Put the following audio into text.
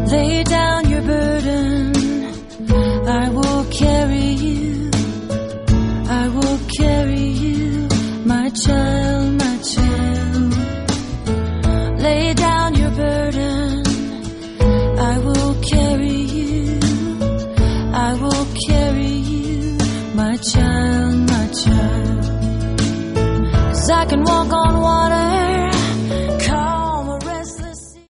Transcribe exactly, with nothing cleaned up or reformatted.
Lay down your burden, I will carry you, I will carry you, my child, my child. Lay down your burden, I will carry you, I will carry you, my child, my child. 'Cause I can walk on water,